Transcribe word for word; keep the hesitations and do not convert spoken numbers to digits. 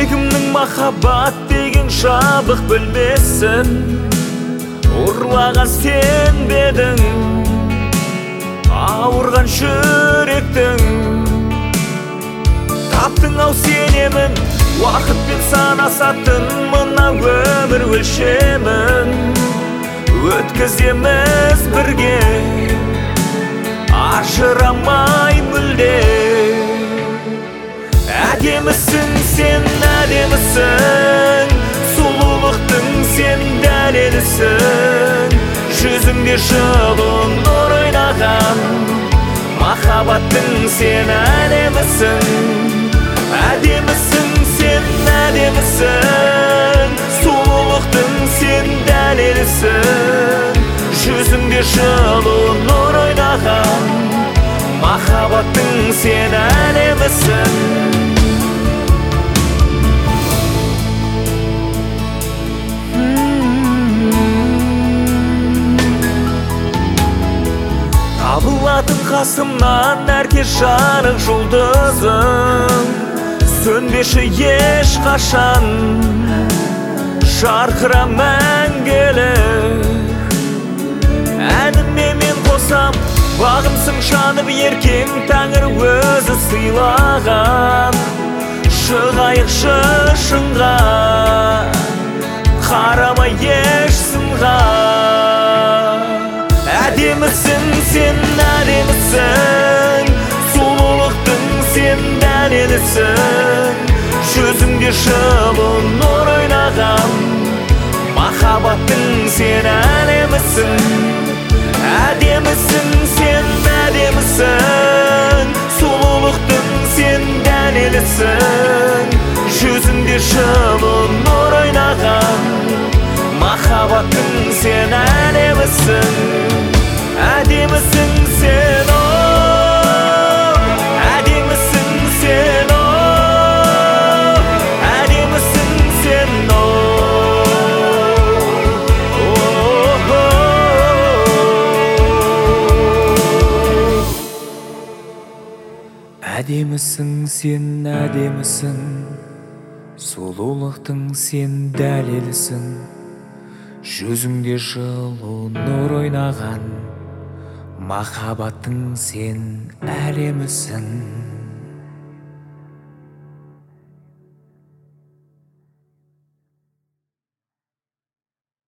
Кімнің махаббат деген жабық білмесін, ұрлаған сен бедің ауырған жүректің. Таптың ау сенемін, уақытпен санасатын мына өмір өлшемін. Өткіземіз бірге, ажырамай мүлде. Әдемісің сен, әдемісің, сұлулықтың сен дәлелісің. Жүзіңде жылы нұр ойнаған, махаббаттың сен әдемісің. Әдемісің сен, әдемісің, сұлулықтың сен дәлелісің. Жүзіңде жылы нұр ойнаған, махаббаттың сен әдемісің. Табылатын қасымнан әркез жарық жұлдызым, сөнбеші еш қашан, жарқыра мәңгілік. Әніме мен қосам, бағымсың жанып еркем, тәңір өзі сыйлаған. Шығайықшы шыңға, қарамай еш сынға. Әдемісің сен, әдемісің, сұлулықтың сен дәлелісің. Жүзіңде жылы нұр ойнаған, махаббаттың сен әдемісің. Әдемісің сен, әдемісің, сұлулықтың сен дәлелісің. Жүзіңде жылы нұр ойнаған, махаббаттың сен әдемісің. Әдемісің сен, о, әдемісің сен, о, әдемісің сен, о, әдемісің сен, әдемісің, сұлулықтың сен дәлелісің. Жүзіңде жылы нұр ойнаған, махаббаттың сен әлемісің.